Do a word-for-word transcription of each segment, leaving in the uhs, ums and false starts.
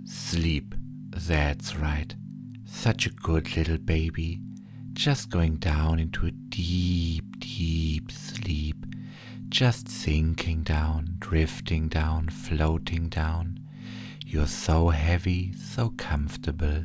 Sleep. That's right. Such a good little baby. Just going down into a deep, deep sleep. Just sinking down, drifting down, floating down. You're so heavy, so comfortable,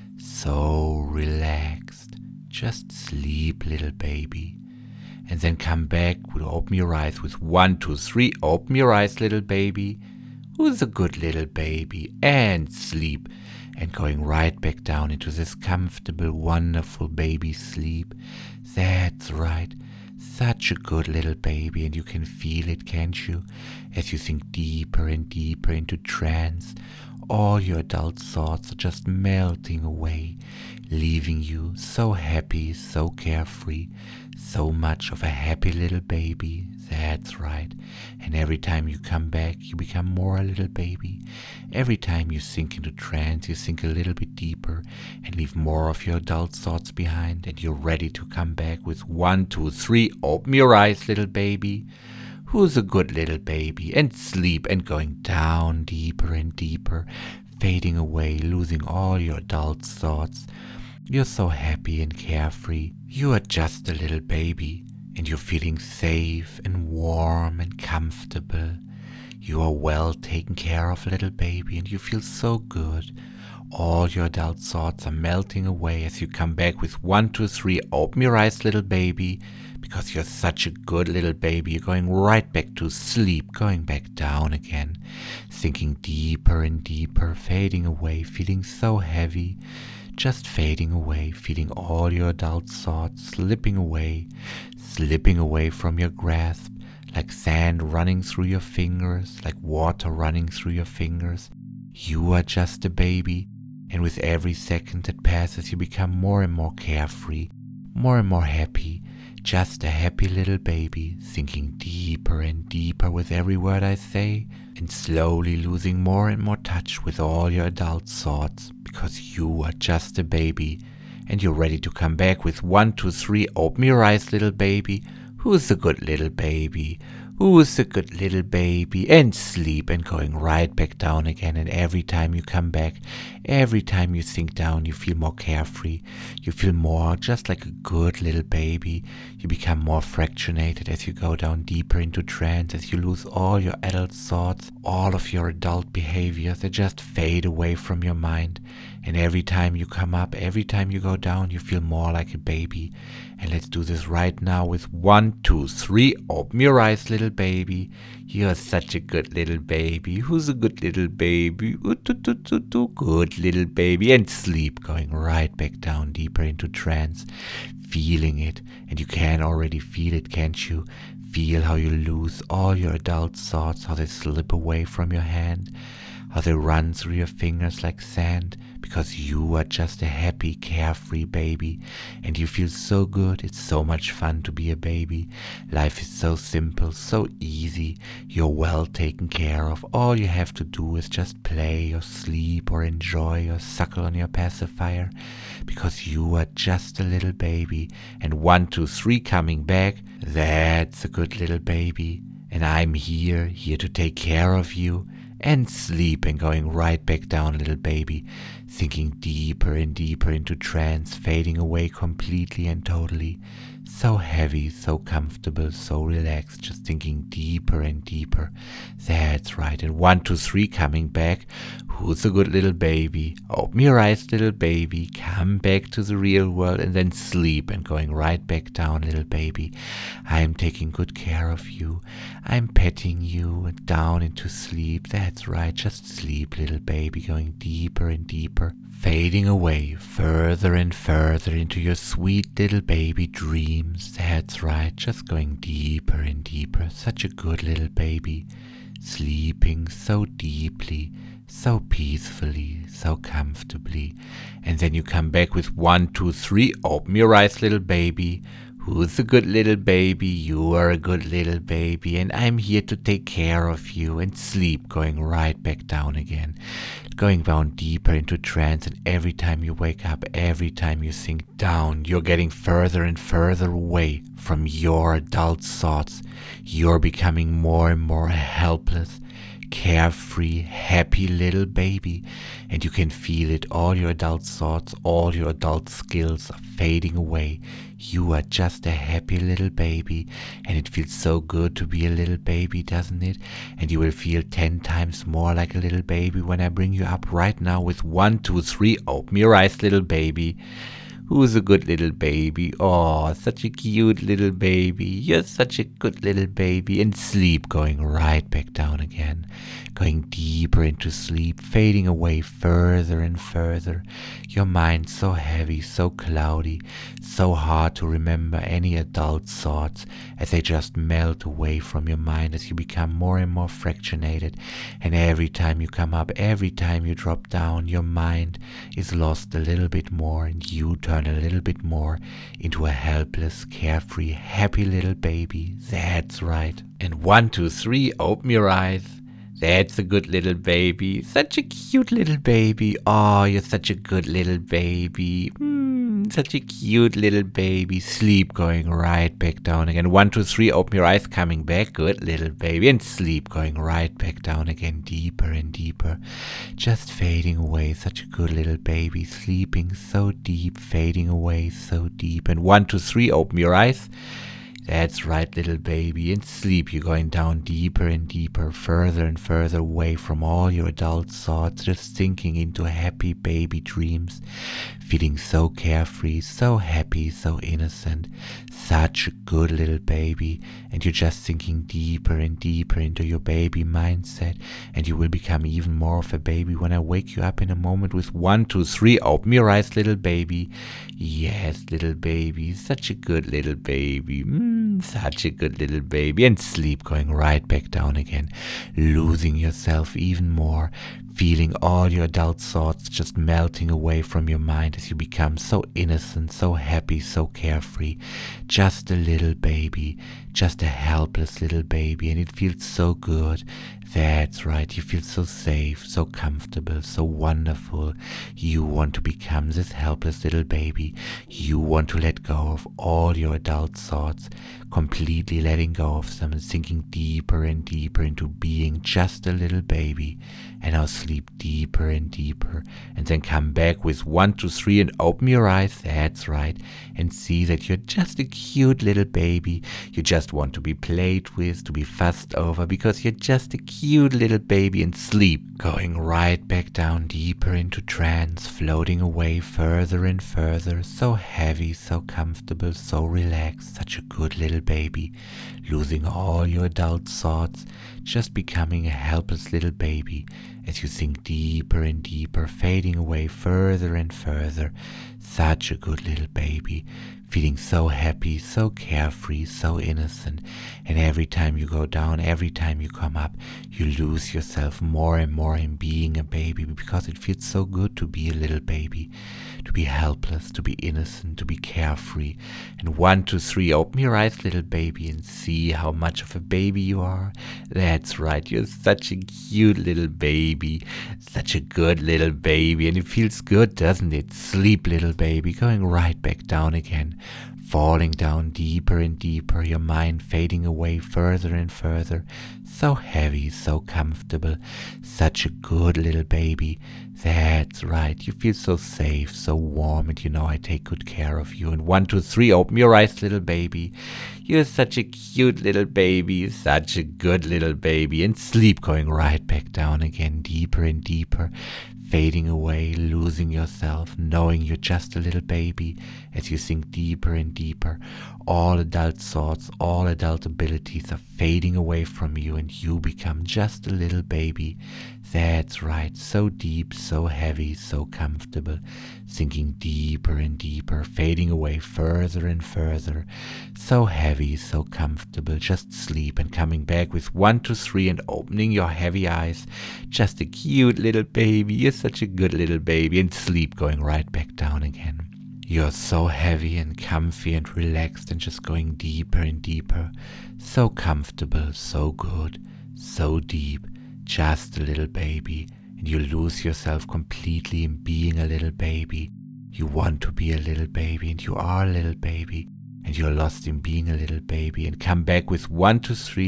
so relaxed. Just sleep, little baby. And then come back, open your eyes with one, two, three. Open your eyes, little baby. Who's a good little baby? And sleep. And going right back down into this comfortable, wonderful baby sleep. That's right. Such a good little baby, and you can feel it, can't you? As you sink deeper and deeper into trance, all your adult thoughts are just melting away, leaving you so happy, so carefree, so much of a happy little baby. That's right. And every time you come back, you become more a little baby. Every time you sink into trance, you sink a little bit deeper and leave more of your adult thoughts behind, and you're ready to come back with one, two, three. Open your eyes, little baby. Who's a good little baby? And sleep, and going down deeper and deeper, fading away, losing all your adult thoughts. You're so happy and carefree. You are just a little baby, and you're feeling safe and warm and comfortable. You are well taken care of, little baby, and you feel so good. All your adult thoughts are melting away as you come back with one, two, three. Open your eyes, little baby, because you're such a good little baby. You're going right back to sleep, going back down again, sinking deeper and deeper, fading away, feeling so heavy, just fading away, feeling all your adult thoughts slipping away, slipping away from your grasp, like sand running through your fingers, like water running through your fingers. You are just a baby, and with every second that passes, you become more and more carefree, more and more happy, just a happy little baby, sinking deeper and deeper with every word I say, and slowly losing more and more touch with all your adult thoughts, because you are just a baby, and you're ready to come back with one, two, three. Open your eyes, little baby. Who's a good little baby? Who's a good little baby? And sleep, and going right back down again. And every time you come back, every time you sink down, you feel more carefree. You feel more just like a good little baby. You become more fractionated as you go down deeper into trance, as you lose all your adult thoughts, all of your adult behaviors that just fade away from your mind. And every time you come up, every time you go down, you feel more like a baby. And let's do this right now with one, two, three. Open your eyes, little baby. You're such a good little baby. Who's a good little baby? Ooh, doo, doo, doo, doo. Good little baby. And sleep, going right back down deeper into trance, feeling it. And you can already feel it, can't you? Feel how you lose all your adult thoughts, how they slip away from your hand, how they run through your fingers like sand, because you are just a happy, carefree baby, and you feel so good. It's so much fun to be a baby. Life is so simple, so easy. You're well taken care of. All you have to do is just play or sleep or enjoy or suckle on your pacifier, because you are just a little baby. And one, two, three, coming back. That's a good little baby. And I'm here, here to take care of you. And sleep, and going right back down, little baby, sinking deeper and deeper into trance, fading away completely and totally. So heavy, so comfortable, so relaxed, just sinking deeper and deeper. That's right. And one, two, three, coming back. Who's a good little baby? Open your eyes, little baby. Come back to the real world, and then sleep, and going right back down, little baby. I'm taking good care of you. I'm petting you and down into sleep. That's right. Just sleep, little baby, going deeper and deeper, fading away further and further into your sweet little baby dreams. That's right. Just going deeper and deeper. Such a good little baby, sleeping so deeply, so peacefully, so comfortably. And then you come back with one, two, three. Open your eyes, little baby. Who's a good little baby? You are a good little baby, and I'm here to take care of you. And sleep, going right back down again, going down deeper into trance. And every time you wake up, every time you sink down, you're getting further and further away from your adult thoughts. You're becoming more and more helpless, carefree, happy little baby. And you can feel it, all your adult thoughts, all your adult skills are fading away. You are just a happy little baby, and it feels so good to be a little baby, doesn't it? And you will feel ten times more like a little baby when I bring you up right now with one, two, three, open your eyes, little baby. Who's a good little baby? Oh, such a cute little baby. You're such a good little baby. And sleep, going right back down again. Going deeper into sleep, fading away further and further. Your mind so heavy, so cloudy, so hard to remember any adult thoughts as they just melt away from your mind as you become more and more fractionated. And every time you come up, every time you drop down, your mind is lost a little bit more, and you turn a little bit more into a helpless, carefree, happy little baby. That's right. And one, two, three, open your eyes. That's a good little baby. Such a cute little baby. Oh, you're such a good little baby. Mm, such a cute little baby. Sleep, going right back down again. One, two, three, open your eyes, coming back. Good little baby. And sleep, going right back down again, deeper and deeper. Just fading away. Such a good little baby. Sleeping so deep, fading away so deep. And one, two, three, open your eyes. That's right, little baby. In sleep, you're going down deeper and deeper, further and further away from all your adult thoughts, just sinking into happy baby dreams, feeling so carefree, so happy, so innocent, such a good little baby. And you're just sinking deeper and deeper into your baby mindset, and you will become even more of a baby when I wake you up in a moment with one, two, three, open your eyes, little baby. Yes, little baby, such a good little baby. Mm. Such a good little baby. And sleep, going right back down again, losing yourself even more, feeling all your adult thoughts just melting away from your mind as you become so innocent, so happy, so carefree. Just a little baby, just a helpless little baby, and it feels so good. That's right, you feel so safe, so comfortable, so wonderful. You want to become this helpless little baby. You want to let go of all your adult thoughts, completely letting go of them and sinking deeper and deeper into being just a little baby. And now sleep deeper and deeper, and then come back with one, two, three, and open your eyes. That's right, and see that you're just a cute little baby. You just want to be played with, to be fussed over, because you're just a cute little baby. And sleep, going right back down deeper into trance, floating away further and further, so heavy, so comfortable, so relaxed, such a good little baby, losing all your adult thoughts, just becoming a helpless little baby as you sink deeper and deeper, fading away further and further. Such a good little baby, feeling so happy, so carefree, so innocent. And every time you go down, every time you come up, you lose yourself more and more in being a baby, because it feels so good to be a little baby, to be helpless, to be innocent, to be carefree. And one, two, three, open your eyes, little baby, and see how much of a baby you are. That's right, you're such a cute little baby, such a good little baby, and it feels good, doesn't it? Sleep, little baby, going right back down again, falling down deeper and deeper, your mind fading away further and further, so heavy, so comfortable, such a good little baby. That's right, you feel so safe, so warm, and you know I take good care of you. And one, two, three, open your eyes, little baby. You're such a cute little baby, such a good little baby. And sleep, going right back down again, deeper and deeper, fading away, losing yourself, knowing you're just a little baby as you sink deeper and deeper. All adult thoughts, all adult abilities are fading away from you, and you become just a little baby. That's right, so deep, so heavy, so comfortable, sinking deeper and deeper, fading away further and further, so heavy, so comfortable. Just sleep, and coming back with one, two, three, and opening your heavy eyes. Just a cute little baby, you're such a good little baby. And sleep, going right back down again. You're so heavy and comfy and relaxed, and just going deeper and deeper, so comfortable, so good, so deep. Just a little baby, and you lose yourself completely in being a little baby. You want to be a little baby, and you are a little baby, and you're lost in being a little baby. And come back with one, two, three,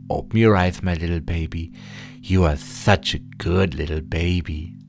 Open your eyes, my little baby. You are such a good little baby.